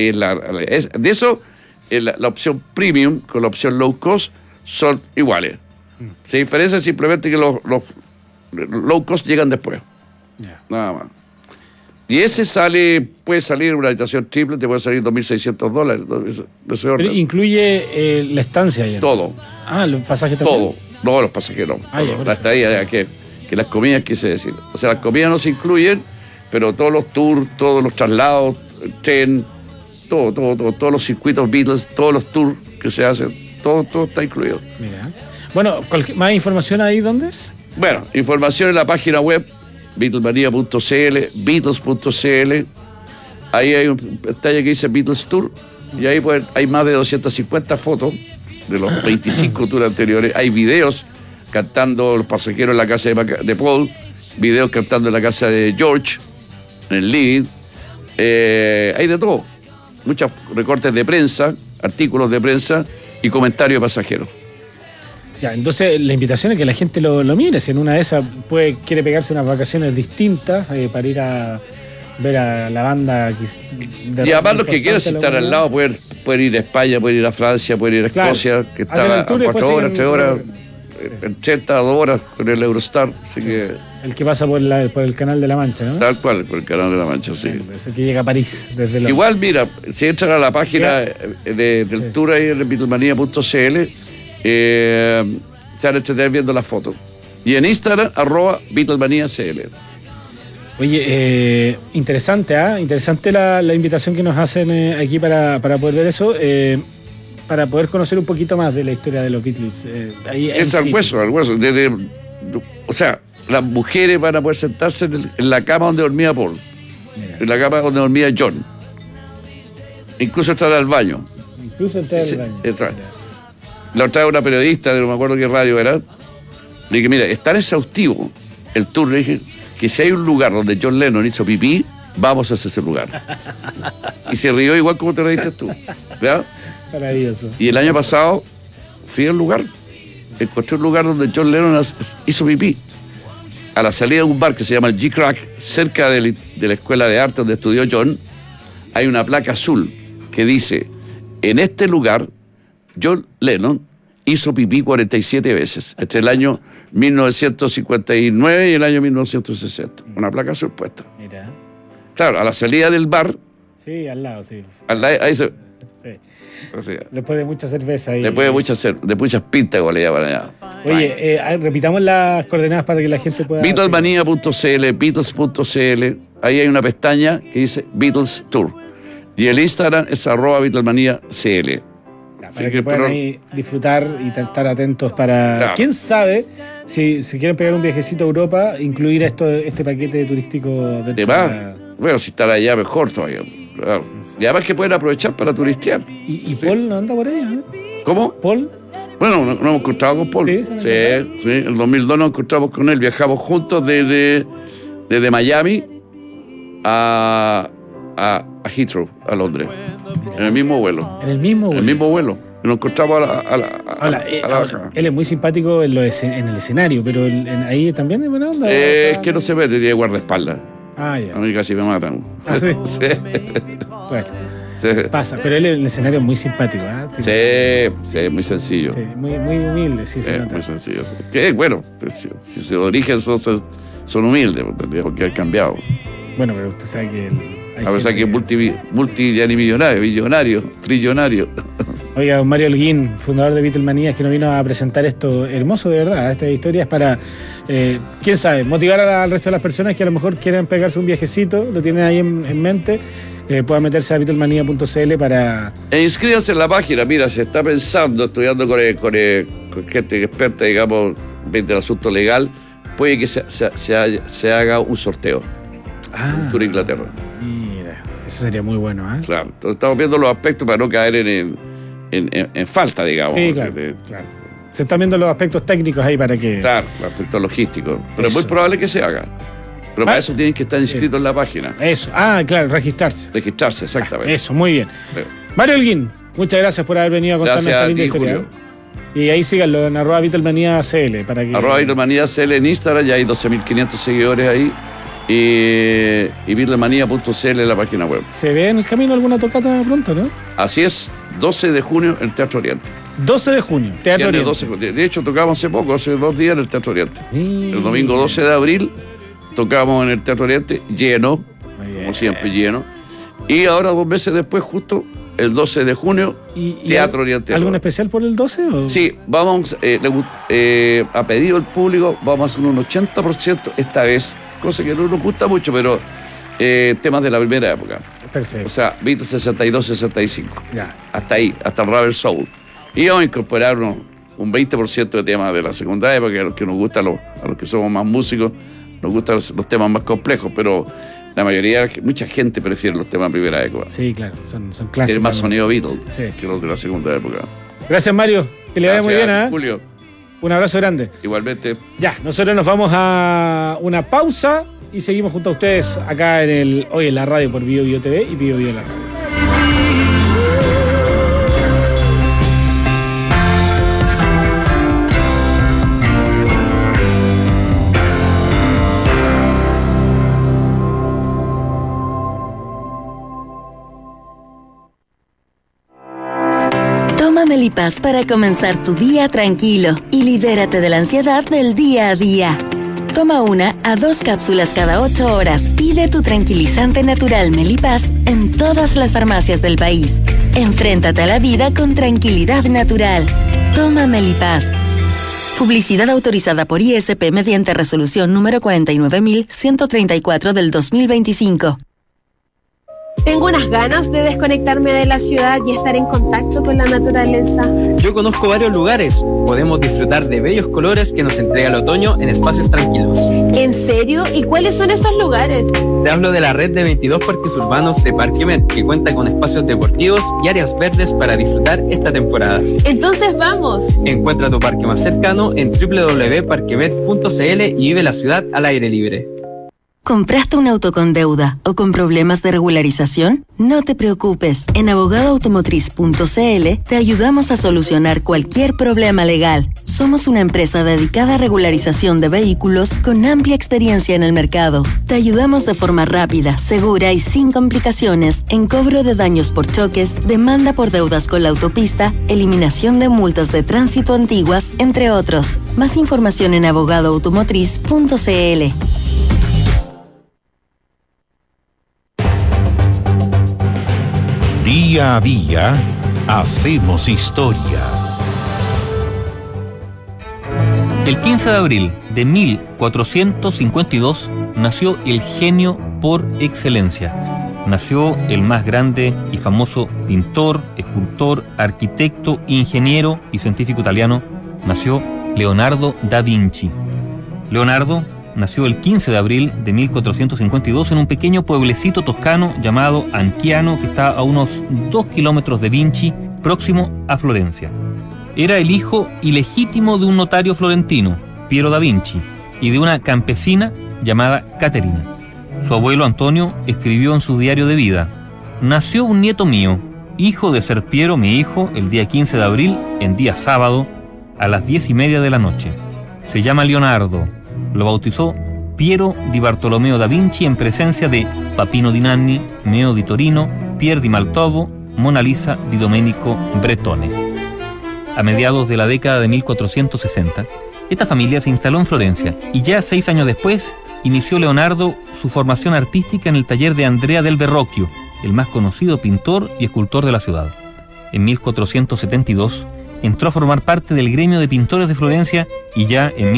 de eso, la opción premium con la opción low cost son iguales. Se diferencia simplemente que los low cost llegan después. Yeah. Nada más. Y ese puede salir una habitación triple, te puede salir $2.600. Pero incluye la estancia ya. Todo. Los pasajes también. Todo. No, los pasajes no. La estadía, que las comidas, quise decir. O sea, las comidas no se incluyen, pero todos los tours, todos los traslados, el tren, todos los circuitos Beatles, todos los tours que se hacen, todo está incluido. Mira. Bueno, ¿más información ahí dónde? Bueno, información en la página web beatlesmania.cl, beatles.cl. Ahí hay un pantalla que dice Beatles Tour y ahí hay más de 250 fotos de los 25 tours anteriores. Hay videos cantando los pasajeros en la casa de Paul, videos cantando en la casa de George, en el living. Hay de todo. Muchos recortes de prensa, artículos de prensa y comentarios de pasajeros. Ya, entonces la invitación es que la gente lo mire. Si en una de esas quiere pegarse unas vacaciones distintas para ir a ver a la banda. Y además los que quieran estar al lado pueden ir a España, pueden ir a Francia, pueden ir a Escocia, que está a 4 horas, 3 horas, 80, 2 horas con el Eurostar. Así que el que pasa por el Canal de la Mancha, ¿no? Tal cual, por el Canal de la Mancha, sí. Es el que llega a París desde Igual, mira, si entran a la página del tour ahí en beatlesmania.cl, se van a entretener viendo las fotos. Y en Instagram, @BeatlesManiaCL. Oye, interesante, interesante la invitación que nos hacen aquí para poder ver eso, para poder conocer un poquito más de la historia de los Beatles. Es al hueso. O sea, las mujeres van a poder sentarse en la cama donde dormía Paul, en la cama donde dormía John. Incluso entrar al baño. Incluso entero Sí, el año. La otra vez una periodista, no me acuerdo qué radio era, le dije, mira, es tan exhaustivo el tour, le dije, que si hay un lugar donde John Lennon hizo pipí, vamos a ese lugar. Y se rió igual como te reíste tú. ¿Verdad? Maravilloso. Y el año pasado fui al lugar, encontré un lugar donde John Lennon hizo pipí. A la salida de un bar que se llama el G-Crack, cerca de la escuela de arte donde estudió John, hay una placa azul que dice, en este lugar, John Lennon hizo pipí 47 veces, entre el año 1959 y el año 1960. Una placa azul puesta. Mira. Claro, a la salida del bar, Sí, al lado, sí. ahí se... Sí. O sea, Después de mucha cerveza. después de muchas pintas, como le llaman allá. Oye, repitamos las coordenadas para que la gente pueda... Beatlesmanía.cl, Beatles.cl, ahí hay una pestaña que dice Beatles Tour. Y el Instagram es @BeatlesManiaCL. Para que puedan ahí disfrutar y estar atentos para... Claro. ¿Quién sabe si quieren pegar un viajecito a Europa, incluir este paquete turístico dentro de la... Bueno, si estar allá mejor todavía. Claro. Y además que pueden aprovechar para turistear. ¿Y Paul no anda por ahí, no? ¿Cómo? ¿Paul? Bueno, nos hemos encontrado con Paul. Sí, en el 2002 nos encontramos con él. Viajamos juntos desde Miami a Heathrow, a Londres. En el mismo vuelo. En el mismo vuelo. En el mismo vuelo. Y nos encontramos a la bajada. Él es muy simpático en el escenario, pero ahí también es buena onda. Es que no se mete, tiene guardaespaldas. Ah, ya. A mí casi me matan. Ah, ¿sí? Sí. Bueno, pasa, pero él en el escenario es muy simpático, ¿eh? Sí, muy sencillo. Sí, muy humilde, sí, se nota. Muy sencillo. Sí. Que bueno, si su origen son humildes, porque han cambiado. Bueno, pero usted sabe que a pesar que es multimillonario, billonario, trillonario. Oiga, don Mario Holguín, fundador de Beatlemania, que nos vino a presentar esto hermoso de verdad. Esta historia es para, quién sabe, motivar al resto de las personas que a lo mejor quieran pegarse un viajecito, lo tienen ahí en mente, puedan meterse a beatlemania.cl para... Inscríbanse en la página, mira, se está pensando, estudiando con gente experta, digamos, del asunto legal, puede que se haga un sorteo. Un tour a Inglaterra. Mira, eso sería muy bueno, ¿eh? Claro, entonces estamos viendo los aspectos para no caer en falta, digamos. Sí, claro, claro. Se están viendo los aspectos técnicos ahí para que... Claro, los aspectos logísticos. Pero es muy probable que se haga. Pero para eso tienen que estar inscritos en la página. Eso, claro, registrarse. Registrarse, exactamente. Eso, muy bien. Sí. Mario Holguín, muchas gracias por haber venido a contarnos esta linda historia. Julio. Y ahí síganlo en @BeatlemaniaCL para que... @BeatlemaniaCL en Instagram, ya hay 12.500 seguidores ahí. Y beatlemania.cl en la página web. ¿Se ve en el camino alguna tocata pronto, no? Así es, 12 de junio en el Teatro Oriente. 12 de junio, Teatro Oriente. De hecho, tocamos hace poco, hace 2 días en el Teatro Oriente. El domingo 12 de abril tocamos en el Teatro Oriente, lleno, como siempre lleno. Y ahora 2 meses después, justo el 12 de junio, Teatro Oriente. ¿Algún especial por el 12? ¿O? Sí, vamos, a pedido del público, vamos a hacer un 80% esta vez. Cosa que no nos gusta mucho, pero temas de la primera época. Perfecto. O sea, Beatles 62-65. Ya. Hasta ahí, hasta el Rubber Soul. Y vamos a incorporar un 20% de temas de la segunda época, a los que nos gusta, a los que somos más músicos, nos gustan los temas más complejos, pero la mayoría, mucha gente prefiere los temas de primera época. Sí, claro, son clásicos. Tiene más sonido Beatles que los de la segunda época. Gracias, Mario. Que le vaya muy bien, ¿eh? Julio. Un abrazo grande. Igualmente. Ya, nosotros nos vamos a una pausa y seguimos junto a ustedes acá hoy en la radio por Bio Bio TV y Bio Bio la radio. Toma Melipaz para comenzar tu día tranquilo y libérate de la ansiedad del día a día. Toma 1 a 2 cápsulas cada 8 horas. Pide tu tranquilizante natural Melipaz en todas las farmacias del país. Enfréntate a la vida con tranquilidad natural. Toma Melipaz. Publicidad autorizada por ISP mediante resolución número 49134 del 2025. Tengo unas ganas de desconectarme de la ciudad y estar en contacto con la naturaleza. Yo conozco varios lugares. Podemos disfrutar de bellos colores que nos entrega el otoño en espacios tranquilos. ¿En serio? ¿Y cuáles son esos lugares? Te hablo de la red de 22 parques urbanos de Parquemet, que cuenta con espacios deportivos y áreas verdes para disfrutar esta temporada. Entonces vamos. Encuentra tu parque más cercano en www.parquemet.cl y vive la ciudad al aire libre. ¿Compraste un auto con deuda o con problemas de regularización? No te preocupes. En abogadoautomotriz.cl te ayudamos a solucionar cualquier problema legal. Somos una empresa dedicada a regularización de vehículos con amplia experiencia en el mercado. Te ayudamos de forma rápida, segura y sin complicaciones en cobro de daños por choques, demanda por deudas con la autopista, eliminación de multas de tránsito antiguas, entre otros. Más información en abogadoautomotriz.cl. Día a día, hacemos historia. El 15 de abril de 1452 nació el genio por excelencia. Nació el más grande y famoso pintor, escultor, arquitecto, ingeniero y científico italiano. Nació Leonardo da Vinci. Leonardo nació el 15 de abril de 1452 en un pequeño pueblecito toscano llamado Anchiano, que está a unos 2 kilómetros de Vinci, próximo a Florencia. Era el hijo ilegítimo de un notario florentino, Piero da Vinci, y de una campesina llamada Caterina. Su abuelo Antonio escribió en su diario de vida: nació un nieto mío, hijo de ser Piero, mi hijo, el día 15 de abril, en día sábado, a las 10:30 de la noche. Se llama Leonardo. Lo bautizó Piero di Bartolomeo da Vinci en presencia de Papino di Nanni, Meo di Torino, Pier di Maltovo, Mona Lisa di Domenico Bretone. A mediados de la década de 1460, esta familia se instaló en Florencia y ya 6 años después inició Leonardo su formación artística en el taller de Andrea del Verrocchio, el más conocido pintor y escultor de la ciudad. En 1472 entró a formar parte del gremio de pintores de Florencia y ya en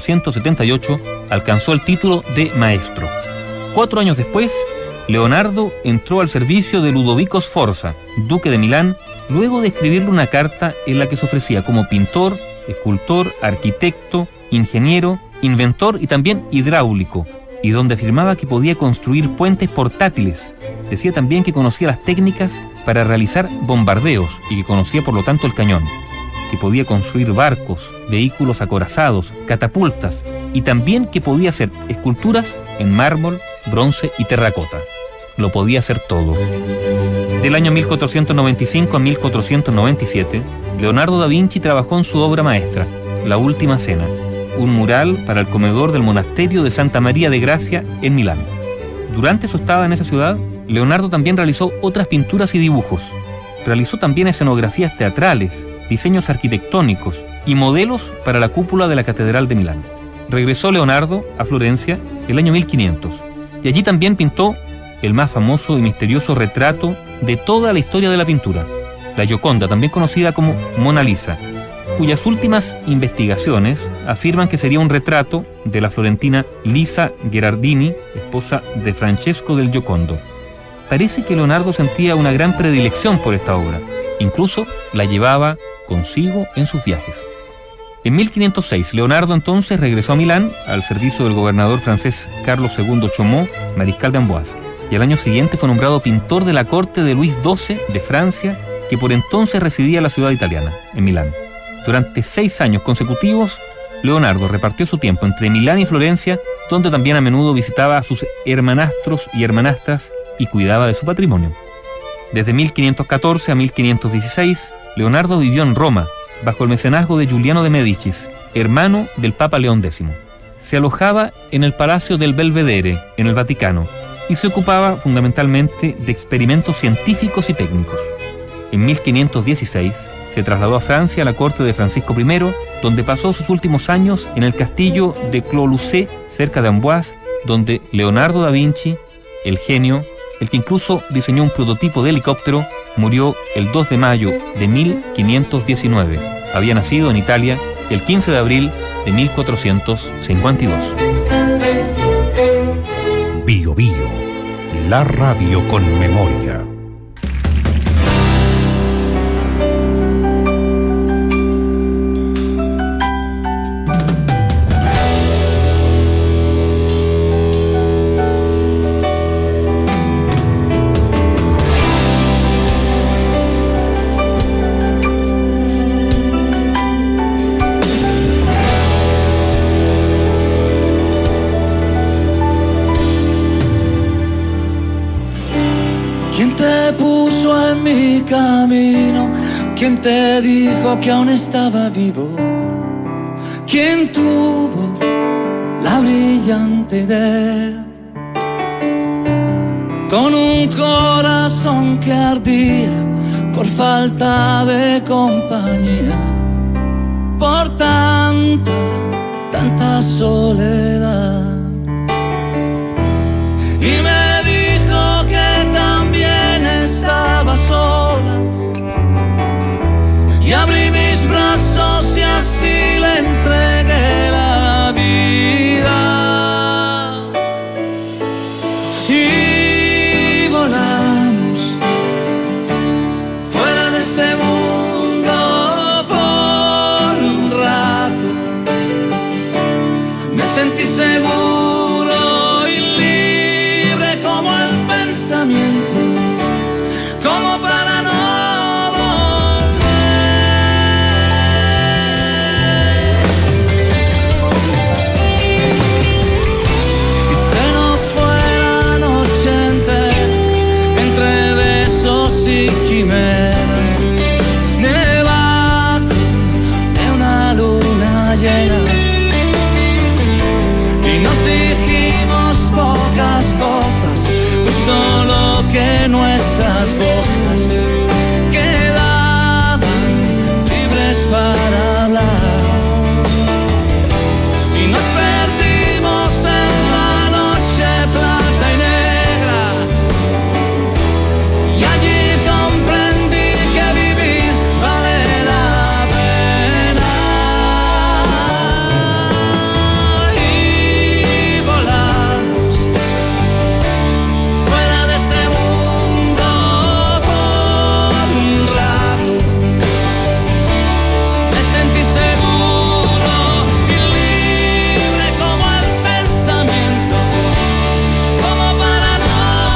1478 alcanzó el título de maestro. 4 años después, Leonardo entró al servicio de Ludovico Sforza, duque de Milán, luego de escribirle una carta en la que se ofrecía como pintor, escultor, arquitecto, ingeniero, inventor y también hidráulico, y donde afirmaba que podía construir puentes portátiles. Decía también que conocía las técnicas para realizar bombardeos y que conocía por lo tanto el cañón, que podía construir barcos, vehículos acorazados, catapultas y también que podía hacer esculturas en mármol, bronce y terracota. Lo podía hacer todo. Del año 1495 a 1497, Leonardo da Vinci trabajó en su obra maestra, La Última Cena, un mural para el comedor del monasterio de Santa María de Gracia en Milán. Durante su estada en esa ciudad, Leonardo también realizó otras pinturas y dibujos. Realizó también escenografías teatrales, diseños arquitectónicos y modelos para la cúpula de la Catedral de Milán. Regresó Leonardo a Florencia el año 1500 y allí también pintó el más famoso y misterioso retrato de toda la historia de la pintura, la Gioconda, también conocida como Mona Lisa, cuyas últimas investigaciones afirman que sería un retrato de la florentina Lisa Gherardini, esposa de Francesco del Giocondo. Parece que Leonardo sentía una gran predilección por esta obra, incluso la llevaba consigo en sus viajes. En 1506, Leonardo entonces regresó a Milán al servicio del gobernador francés Carlos II Chaumont, mariscal de Amboise, y al año siguiente fue nombrado pintor de la corte de Luis XII de Francia, que por entonces residía en la ciudad italiana, en Milán. Durante 6 años consecutivos, Leonardo repartió su tiempo entre Milán y Florencia, donde también a menudo visitaba a sus hermanastros y hermanastras y cuidaba de su patrimonio. Desde 1514 a 1516, Leonardo vivió en Roma, bajo el mecenazgo de Giuliano de Médicis, hermano del Papa León X. Se alojaba en el Palacio del Belvedere, en el Vaticano, y se ocupaba fundamentalmente de experimentos científicos y técnicos. En 1516 se trasladó a Francia a la corte de Francisco I, donde pasó sus últimos años en el castillo de Clos-Lucé, cerca de Amboise, donde Leonardo da Vinci, el genio, el que incluso diseñó un prototipo de helicóptero, murió el 2 de mayo de 1519. Había nacido en Italia el 15 de abril de 1452. Bio Bio, la radio con memoria. ¿Quién te puso en mi camino? ¿Quién te dijo que aún estaba vivo? ¿Quién tuvo la brillante idea? Con un corazón que ardía por falta de compañía, por tanta soledad. Y me dijo que también estaba sola, y abrí mis brazos y así le entregué la vida. Y volamos fuera de este mundo por un rato. Me sentí seguro y libre como el pensamiento, como para no volver. Y se nos fue la noche entera entre besos y quimeras, debajo de una luna llena. Y nos dijimos pocas cosas, justo lo que nuestras bocas quedaban libres para hablar. Y nos perdimos en la noche plata y negra, y allí comprendí que vivir vale la pena. Y volamos fuera de este mundo por un rato. Me sentí seguro y libre como el pensamiento, como para no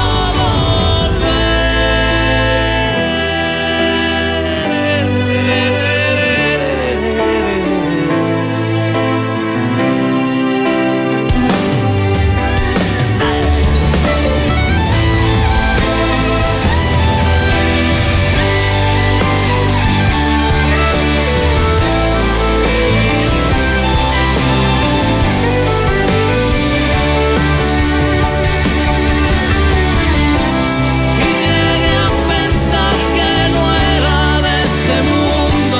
pensar que no era de este mundo.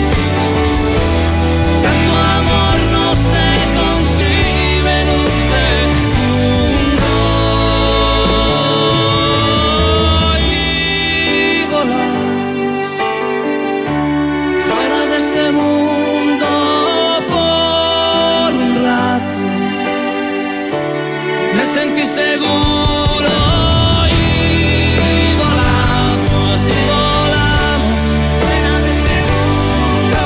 Tanto amor no se concibe en un segundo. Y volamos fuera de este mundo por un rato. Me sentí seguro y volamos fuera de este mundo.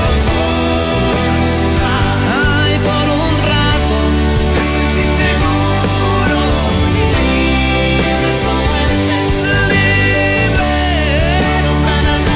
Ay, por un rato me sentí seguro y libre como el pensamiento, libre para no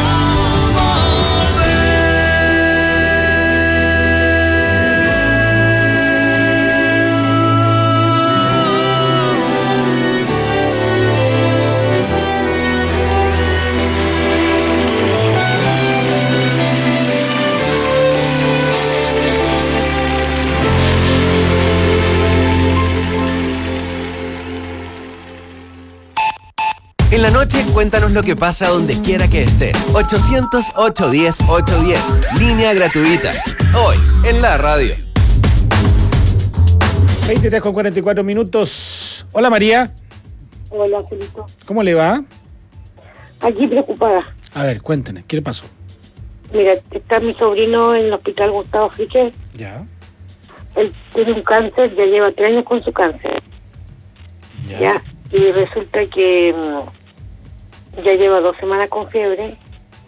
En la noche, cuéntanos lo que pasa donde quiera que estés. 800-810-810. Línea gratuita. Hoy, en la radio. 23 con 44 minutos. Hola, María. Hola, Felito. ¿Cómo le va? Aquí preocupada. A ver, cuéntenos, ¿qué le pasó? Mira, está mi sobrino en el hospital Gustavo Friche. Ya. Él tiene un cáncer, ya lleva 3 años con su cáncer. Ya. Y resulta que ya lleva 2 semanas con fiebre.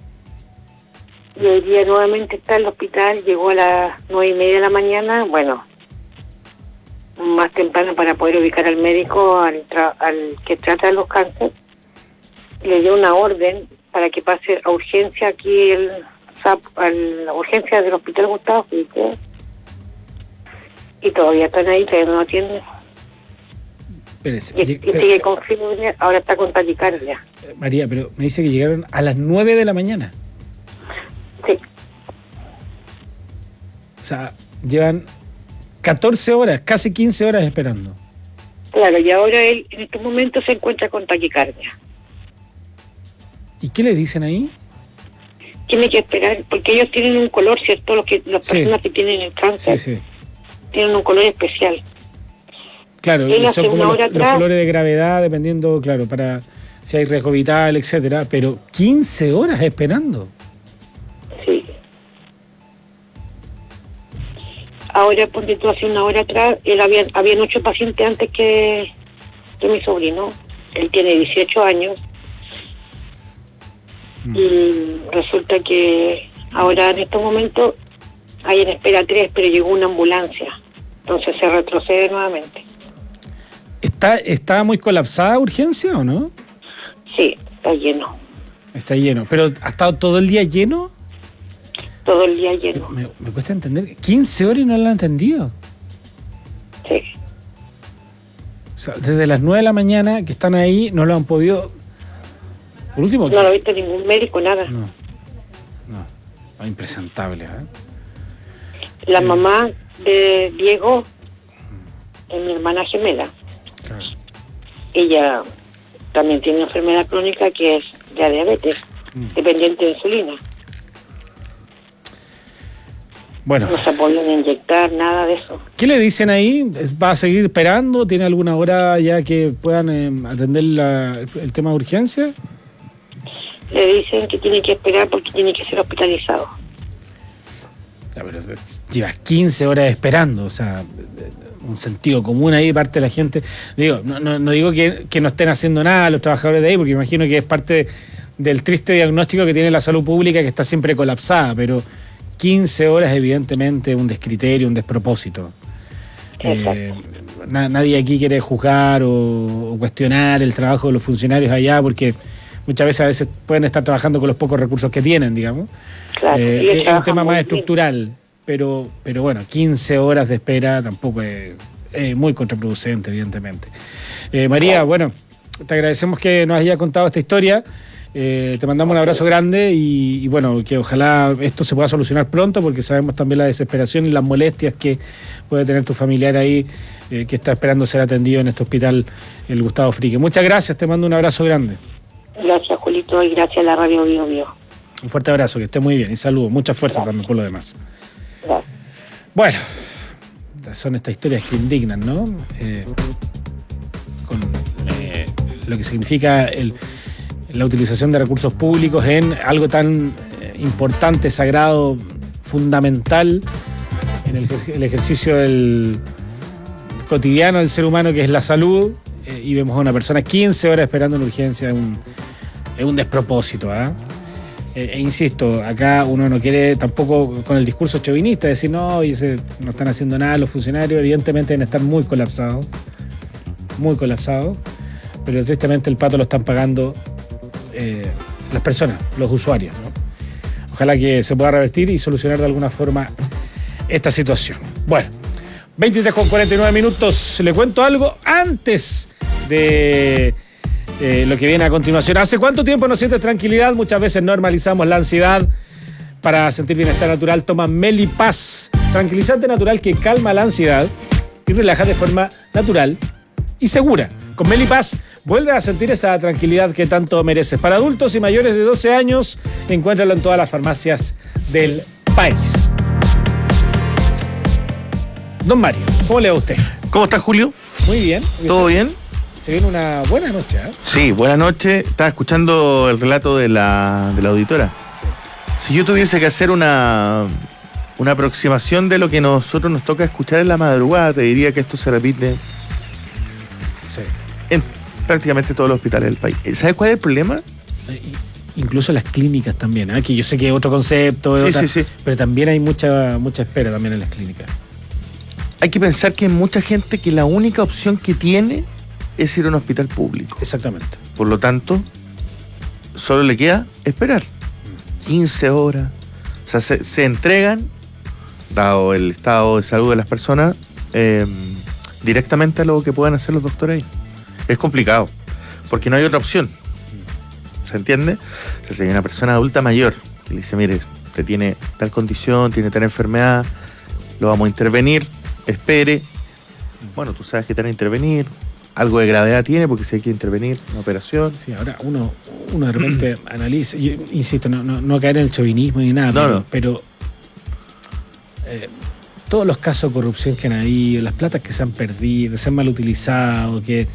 Y hoy día nuevamente está en el hospital. Llegó a las 9:30 de la mañana. Bueno, más temprano para poder ubicar al médico, al que trata los cánceres. Le dio una orden para que pase a urgencia aquí a la urgencia del hospital Gustavo Fricke. Y todavía están ahí, todavía no atienden. Y sigue con fiebre, ahora está con taquicardia. María, pero me dice que llegaron a las 9 de la mañana. Sí. O sea, llevan 14 horas, casi 15 horas esperando. Claro, y ahora él en estos momentos se encuentra con taquicardia. ¿Y qué le dicen ahí? Tiene que esperar, porque ellos tienen un color, ¿cierto? Las personas que tienen el cáncer tienen un color especial. Claro, son como los colores de gravedad, dependiendo, claro, para si hay riesgo vital, etcétera, pero 15 horas esperando. Sí. Ahora, ponte tú, hace una hora atrás, habían 8 pacientes antes que mi sobrino. Él tiene 18 años. Y resulta que ahora en estos momentos hay en espera 3, pero llegó una ambulancia. Entonces se retrocede nuevamente. ¿Está muy colapsada urgencia o no? Sí, está lleno. Está lleno. ¿Pero ha estado todo el día lleno? Todo el día lleno. Me cuesta entender. 15 horas y no lo han entendido. Sí. O sea, desde las 9 de la mañana que están ahí, no lo han podido... Por último... No lo ha visto ningún médico, nada. No, impresentable, ¿eh? La mamá de Diego es mi hermana gemela. Claro. Ella también tiene una enfermedad crónica que es la diabetes, dependiente de insulina. Bueno. No se ha podido inyectar, nada de eso. ¿Qué le dicen ahí? ¿Va a seguir esperando? ¿Tiene alguna hora ya que puedan atender el tema de urgencia? Le dicen que tiene que esperar porque tiene que ser hospitalizado. Ya, pero llevas 15 horas esperando, o sea, un sentido común ahí de parte de la gente. Digo, no digo que no estén haciendo nada los trabajadores de ahí, porque imagino que es parte del triste diagnóstico que tiene la salud pública, que está siempre colapsada, pero 15 horas evidentemente un descriterio, un despropósito. Nadie aquí quiere juzgar o cuestionar el trabajo de los funcionarios allá, porque muchas veces pueden estar trabajando con los pocos recursos que tienen, digamos. Claro, es un tema más estructural, pero bueno, 15 horas de espera tampoco es muy contraproducente, evidentemente. María, bueno, te agradecemos que nos haya contado esta historia. Te mandamos un abrazo grande y bueno, que ojalá esto se pueda solucionar pronto, porque sabemos también la desesperación y las molestias que puede tener tu familiar ahí, que está esperando ser atendido en este hospital, el Gustavo Fricke. Muchas gracias, te mando un abrazo grande. Gracias, Julito, y gracias a la Radio Bio Bio. Un fuerte abrazo, que esté muy bien, y saludos, mucha fuerza también por lo demás. Gracias. Bueno, son estas historias que indignan, ¿no? Con lo que significa la utilización de recursos públicos en algo tan importante, sagrado, fundamental en el ejercicio del cotidiano del ser humano, que es la salud, y vemos a una persona 15 horas esperando en urgencia. Es un despropósito, ¿eh? Insisto, acá uno no quiere tampoco con el discurso chauvinista decir no están haciendo nada los funcionarios, evidentemente deben estar muy colapsados, pero tristemente el pato lo están pagando las personas, los usuarios, ¿no? Ojalá que se pueda revertir y solucionar de alguna forma esta situación. Bueno, 23:49. Le cuento algo antes de lo que viene a continuación. ¿Hace cuánto tiempo no sientes tranquilidad? Muchas veces normalizamos la ansiedad. Para sentir bienestar natural, toma Melipaz, tranquilizante natural que calma la ansiedad y relaja de forma natural y segura. Con Melipaz vuelve a sentir esa tranquilidad que tanto mereces. Para adultos y mayores de 12 años, encuéntralo en todas las farmacias del país. Don Mario, ¿cómo le va a usted? ¿Cómo está, Julio? Muy bien. ¿Todo bien? Se viene una buena noche, ¿eh? Sí, buena noche. Estaba escuchando el relato de la auditora. Sí. Si yo tuviese que hacer una aproximación de lo que nosotros nos toca escuchar en la madrugada, te diría que esto se repite prácticamente todos los hospitales del país. ¿Sabes cuál es el problema? Incluso las clínicas también, que yo sé que es otro concepto, sí. Pero también hay mucha espera también en las clínicas. Hay que pensar que hay mucha gente que la única opción que tiene es ir a un hospital público. Exactamente. Por lo tanto, solo le queda esperar 15 horas. O sea, se entregan, dado el estado de salud de las personas, directamente a lo que puedan hacer los doctores ahí. Es complicado, porque no hay otra opción. ¿Se entiende? O sea, si hay una persona adulta mayor que le dice, mire, usted tiene tal condición, tiene tal enfermedad, lo vamos a intervenir, espere. Bueno, tú sabes que te van a intervenir, algo de gravedad tiene porque si hay que intervenir, una operación. Sí, ahora uno de repente analiza, yo insisto, no caer en el chauvinismo ni nada, pero todos los casos de corrupción que han habido, las platas que se han perdido, se han mal utilizado, que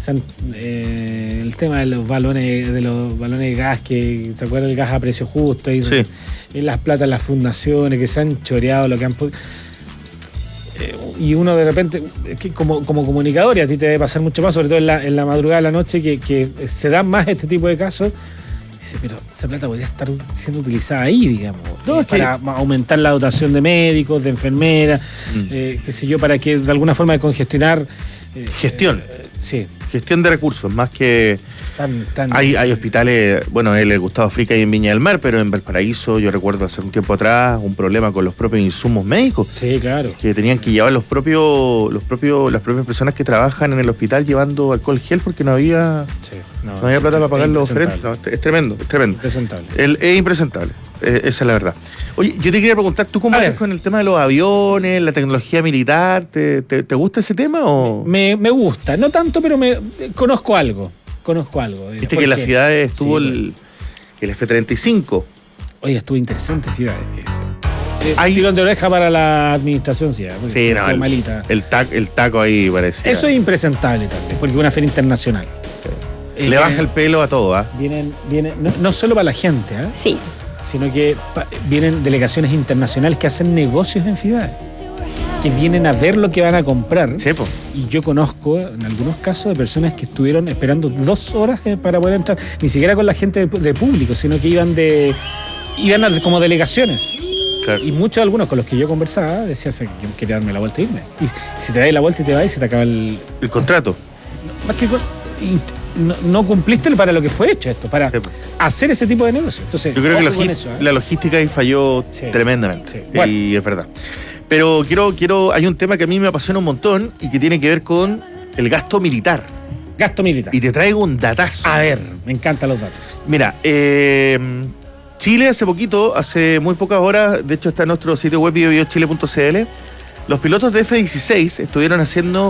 el tema de los balones de gas, que se acuerda el gas a precio justo, y las platas de las fundaciones que se han choreado lo que han podido. Y uno de repente, como comunicador, y a ti te debe pasar mucho más, sobre todo en la madrugada de la noche, que se dan más este tipo de casos, dice, pero esa plata podría estar siendo utilizada ahí, digamos, para aumentar la dotación de médicos, de enfermeras, qué sé yo, para que de alguna forma de congestionar. Gestión. Sí. Gestión de recursos, más que... Hay hospitales, bueno, el Gustavo Frick ahí en Viña del Mar, pero en Valparaíso yo recuerdo hace un tiempo atrás un problema con los propios insumos médicos. Sí, claro. Que tenían que llevar las propias personas que trabajan en el hospital llevando alcohol gel porque no había plata para pagar los oferentes. No, es tremendo, es tremendo. Impresentable. Es impresentable. Esa es la verdad. Oye, yo te quería preguntar, ¿tú cómo ves con el tema de los aviones, la tecnología militar? ¿Te gusta ese tema o...? Me gusta, no tanto, pero conozco algo. Viste que en las ciudades estuvo el F-35. Oye, estuvo interesante ciudades. Hay tirón de oreja para la administración, malita. El taco ahí parece. Eso es impresentable también, porque es una feria internacional. Le baja el pelo a todo, Vienen no solo para la gente, Sí. Sino que vienen delegaciones internacionales que hacen negocios en ciudades, que vienen a ver lo que van a comprar. Sí, po. Y yo conozco en algunos casos de personas que estuvieron esperando 2 horas para poder entrar, ni siquiera con la gente de público, sino que iban como delegaciones. Claro. Y algunos con los que yo conversaba decían que yo quería darme la vuelta e irme. Y si te das la vuelta y te vas y se te acaba el contrato. Más que no cumpliste para lo que fue hecho esto, para hacer ese tipo de negocio. Entonces, yo creo que la logística ahí falló tremendamente. Sí. Bueno. Y es verdad. Pero hay un tema que a mí me apasiona un montón y que tiene que ver con el gasto militar. Y te traigo un datazo. A ver, me encantan los datos. Mira, Chile hace muy pocas horas, de hecho está en nuestro sitio web biobiochile.cl, los pilotos de F-16 estuvieron haciendo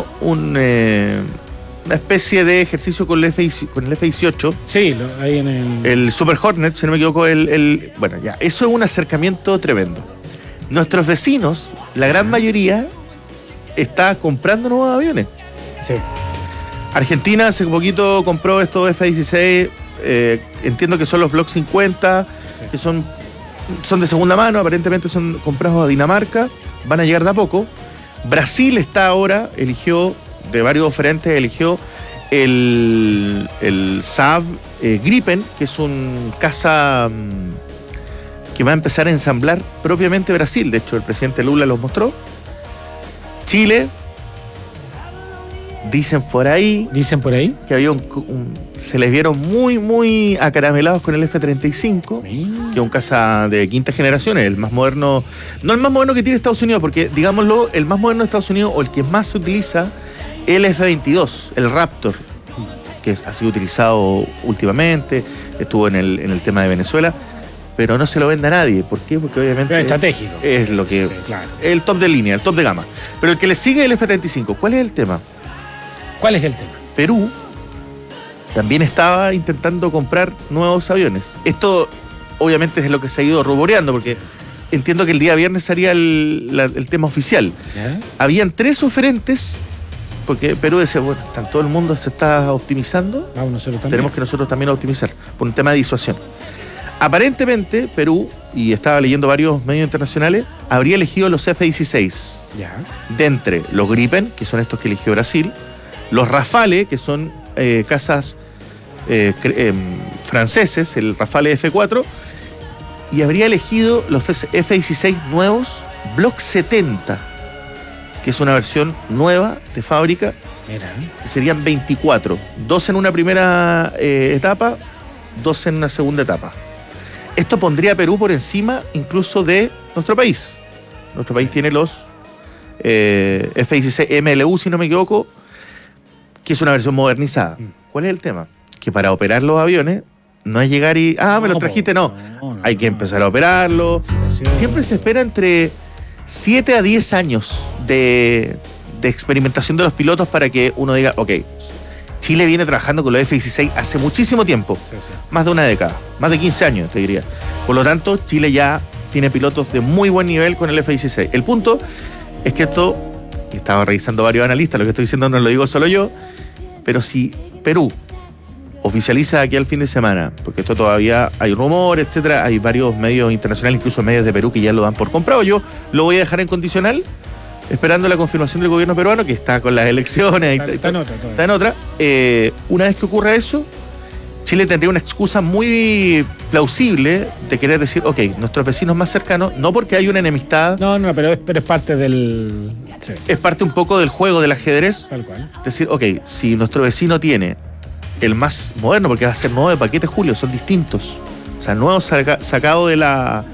una especie de ejercicio con el F-18. Sí, ahí en el Super Hornet, si no me equivoco, bueno, ya, eso es un acercamiento tremendo. Nuestros vecinos, la gran mayoría, está comprando nuevos aviones. Sí. Argentina hace poquito compró estos F-16, entiendo que son los Block 50, que son de segunda mano, aparentemente son comprados a Dinamarca, van a llegar de a poco. Brasil eligió de varios oferentes, eligió el Saab Gripen, que es un caza que va a empezar a ensamblar propiamente Brasil. De hecho, el presidente Lula los mostró. Chile, dicen por ahí que había se les vieron muy, muy acaramelados con el F-35, que es un caza de quinta generación, el más moderno, no el más moderno que tiene Estados Unidos, porque, digámoslo, el más moderno de Estados Unidos, o el que más se utiliza, el F-22, el Raptor, que ha sido utilizado últimamente, estuvo en el tema de Venezuela, pero no se lo vende a nadie. ¿Por qué? Porque obviamente es estratégico. Es lo que... Claro. El top de línea, el top de gama. Pero el que le sigue es el F-35. ¿Cuál es el tema? Perú también estaba intentando comprar nuevos aviones. Esto obviamente es lo que se ha ido rumoreando, porque entiendo que el día viernes sería el tema oficial. ¿Ya? Habían 3 oferentes, porque Perú decía, bueno, todo el mundo se está optimizando, tenemos que nosotros también optimizar, por un tema de disuasión. Aparentemente Perú, y estaba leyendo varios medios internacionales, habría elegido los F-16. Ya. De entre los Gripen, que son estos que eligió Brasil, los Rafale, que son cazas franceses, el Rafale F4, y habría elegido los F-16 nuevos Block 70, que es una versión nueva de fábrica. Mira. Que serían 24, 2 en una primera etapa, 2 en una segunda etapa. Esto pondría a Perú por encima incluso de nuestro país. Nuestro país tiene los F-16 MLU, si no me equivoco, que es una versión modernizada. ¿Cuál es el tema? Que para operar los aviones no es llegar y... me los trajiste, no. Hay que empezar a operarlo. Siempre se espera entre 7 a 10 años de experimentación de los pilotos para que uno diga, ok, Chile viene trabajando con los F-16 hace muchísimo tiempo, más de una década, más de 15 años te diría. Por lo tanto, Chile ya tiene pilotos de muy buen nivel con el F-16. El punto es que esto, y estaba revisando varios analistas, lo que estoy diciendo no lo digo solo yo, pero si Perú oficializa aquí al fin de semana, porque esto todavía hay rumores, etcétera, hay varios medios internacionales, incluso medios de Perú, que ya lo dan por comprado. Yo lo voy a dejar en condicional, esperando la confirmación del gobierno peruano, que está con las elecciones. Está en otra. Una vez que ocurra eso, Chile tendría una excusa muy plausible de querer decir, ok, nuestros vecinos más cercanos, no porque hay una enemistad. No, pero es parte del... Sí. Es parte un poco del juego del ajedrez. Tal cual. Decir, ok, si nuestro vecino tiene el más moderno, porque va a ser nuevo de paquete, Julio, son distintos. O sea, nuevo sacado de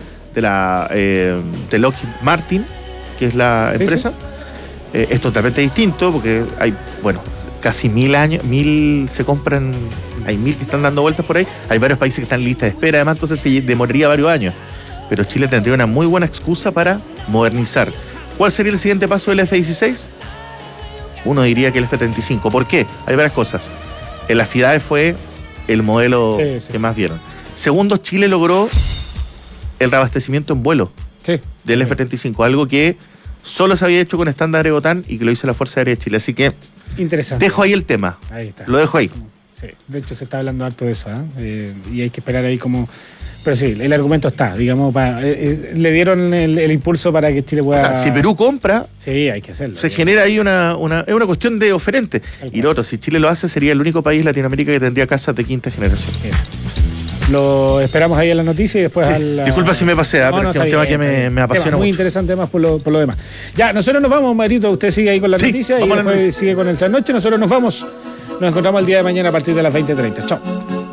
Lockheed Martin, que es la empresa. Sí. Es totalmente distinto, porque hay, casi 1000 años, 1000 se compran, hay 1000 que están dando vueltas por ahí, hay varios países que están en lista de espera, además, entonces se demoraría varios años. Pero Chile tendría una muy buena excusa para modernizar. ¿Cuál sería el siguiente paso del F-16? Uno diría que el F-35. ¿Por qué? Hay varias cosas. El Afidae fue el modelo que más vieron. Segundo, Chile logró el reabastecimiento en vuelo del F-35, algo que solo se había hecho con estándares OTAN y que lo hizo la Fuerza Aérea de Chile. Así que interesante. Dejo ahí el tema. Ahí está. Lo dejo ahí. Sí, de hecho se está hablando harto de eso, y hay que esperar ahí como... Pero sí, el argumento está, digamos, le dieron el impulso para que Chile pueda... O sea, si Perú compra... Sí, hay que hacerlo. Se genera ahí es una cuestión de oferente. Y lo otro, si Chile lo hace, sería el único país en Latinoamérica que tendría casas de quinta generación. Bien. Lo esperamos ahí en la noticia y después Disculpa si me pasé, pero es que es un tema que me apasiona muy mucho. Interesante más por lo demás. Ya, nosotros nos vamos, Marito, usted sigue ahí con la noticia y después sigue con el trasnoche. Nosotros nos vamos. Nos encontramos el día de mañana a partir de las 20:30. Chao.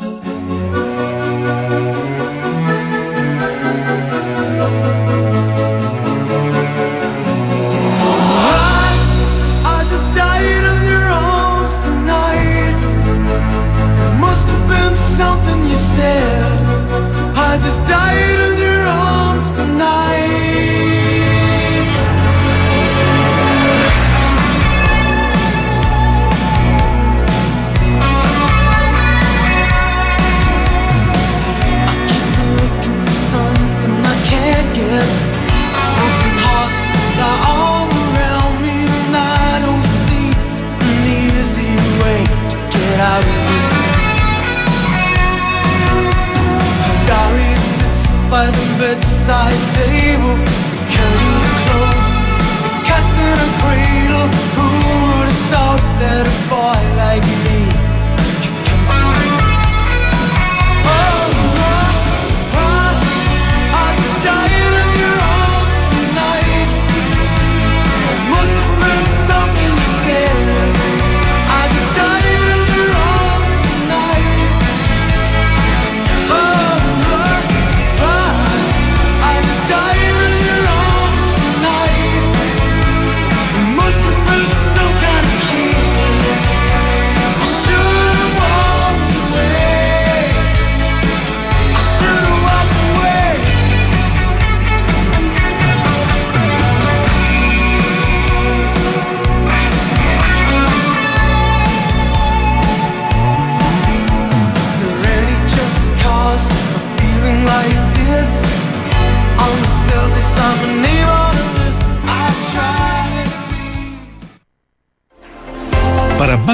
I just died in your arms tonight. I keep looking for something I can't get. Broken hearts lie all around me, and I don't see an easy way to get out of this. Diary sits by the bedside table. The curtains are closed, the cat's in a cradle. Who would have thought that a boy like me could come to this? I just died in your arms tonight. It must have been something you said. I just died in your arms tonight. Die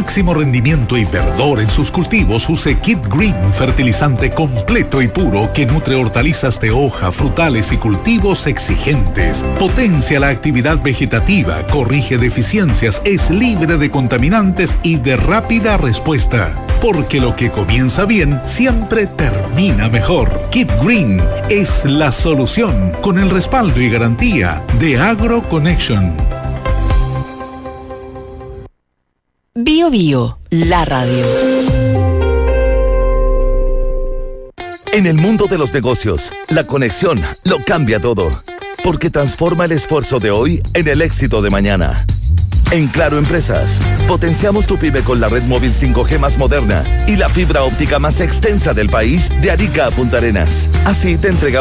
máximo rendimiento y verdor en sus cultivos, use Kit Green, fertilizante completo y puro que nutre hortalizas de hoja, frutales y cultivos exigentes. Potencia la actividad vegetativa, corrige deficiencias, es libre de contaminantes y de rápida respuesta. Porque lo que comienza bien siempre termina mejor. Kit Green es la solución con el respaldo y garantía de AgroConnection. Bio Bio, la radio. En el mundo de los negocios, la conexión lo cambia todo, porque transforma el esfuerzo de hoy en el éxito de mañana. En Claro Empresas, potenciamos tu pyme con la red móvil 5G más moderna y la fibra óptica más extensa del país de Arica a Punta Arenas. Así te entregamos